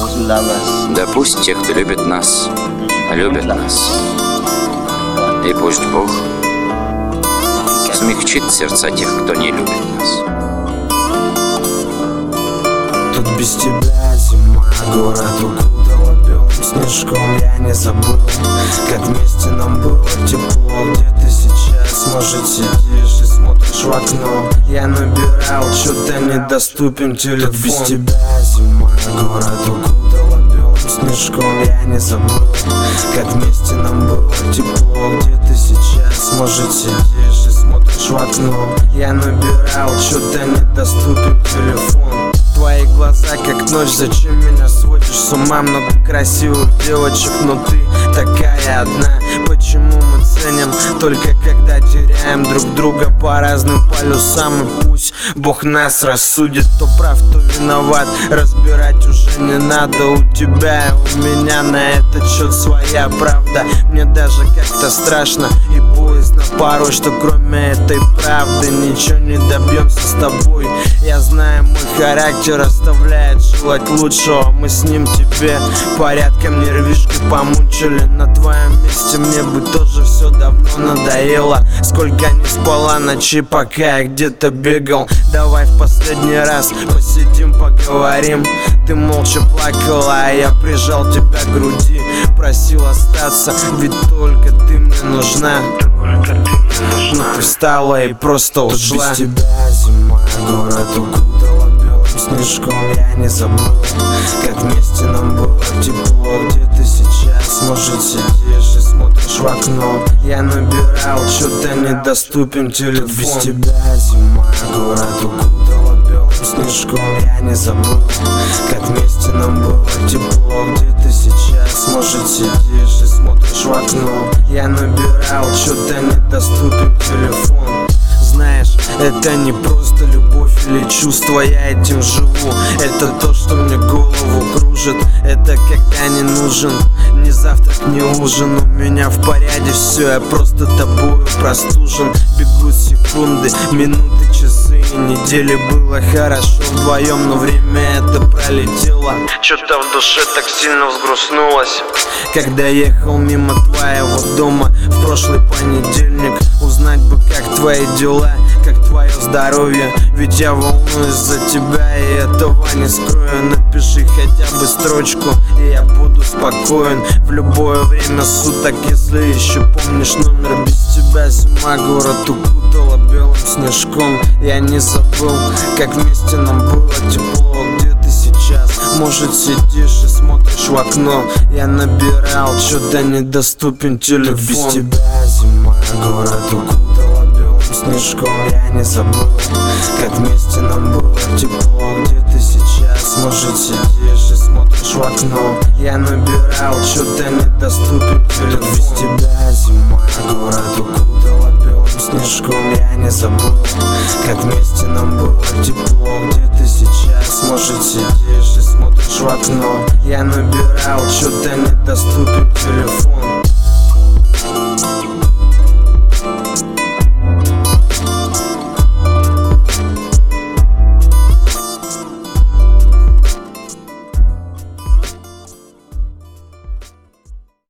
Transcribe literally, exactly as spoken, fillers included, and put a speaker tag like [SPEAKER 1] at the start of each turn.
[SPEAKER 1] Да пусть те, кто любит нас, любят нас. И пусть Бог смягчит сердца тех, кто не любит нас.
[SPEAKER 2] Тут без тебя зима, город укутала белым снежком. Я не забыл, как вместе нам было тепло. Где ты сейчас, может, сидишь и смотришь в окно. Я набирал, что-то недоступен телефон. Тут без тебя зима, город укутала белым снежком. Я не забыл, как вместе нам было тепло. Где ты сейчас, может, сидишь и смотришь в окно. Я набирал, что-то недоступен телефон. Твои глаза как ночь, зачем меня сводишь с ума? Много красивых девочек, но ты такая одна. Почему мы ценим только когда теряем друг друга по разным полюсам? И пусть Бог нас рассудит, кто прав, кто виноват, разбирать уже не надо. У тебя и у меня на этот счет своя правда. Мне даже как-то страшно и боязно порой, что кроме этой правды ничего не добьемся с тобой. Я знаю, мой характер оставляет желать лучшего. Мы с ним тебе порядком нервишки помучили. На твоем месте мне бы тоже все давно надоело. Сколько не спала ночи, пока я где-то бегал. Давай в последний раз посидим, поговорим. Ты молча плакала, а я прижал тебя к груди. Просил остаться, ведь только ты мне нужна. Но ты встала и просто ушла. Тут без тебя зима, город укутала белым снежком. Я не забыл, как вместе нам было тепло. Где ты сейчас, может, сидишь и смотришь в окно. Я набирал, что-то недоступен телефон. Тут без тебя зима, город укутала белым снежком. Я не забыл, как вместе нам было тепло. Где ты сейчас, может, сидишь и смотришь в окно. Я набирал, что-то недоступен телефон. Знаешь, это не просто любовь или чувство, я этим живу. Это то, что мне голову кружит. Это когда не нужен ни завтрак, ни ужин. У меня в порядке все, я просто тобою простужен. Бегут секунды, минуты, часы и недели. Было хорошо вдвоем, но время это пролетело. Что-то в душе так сильно взгрустнулось, когда ехал мимо твоего дома в прошлый понедельник. Узнать бы, как твои дела, как твое здоровье. Ведь я волнуюсь за тебя, и этого не скрою. Напиши хотя бы строчку, и я буду спокоен в любое время суток, если еще помнишь номер. Без тебя зима, город укутала белым снежком. Я не забыл, как вместе нам было тепло. Где ты сейчас, может, сидишь и смотришь в окно. Я набирал, что-то недоступен телефон. Тут без тебя зима, город укутала белым снежком. Я не забыл, как вместе нам было тепло. Где ты сейчас, может, сидишь и смотришь в окно. Я набирал, что-то недоступен телефон. Тут без тебя зима, город укутала белым снежком. Я не забыл, как вместе нам было тепло. Где ты сейчас, может, сидишь и смотришь в окно. Я набирал, что-то недоступен телефон.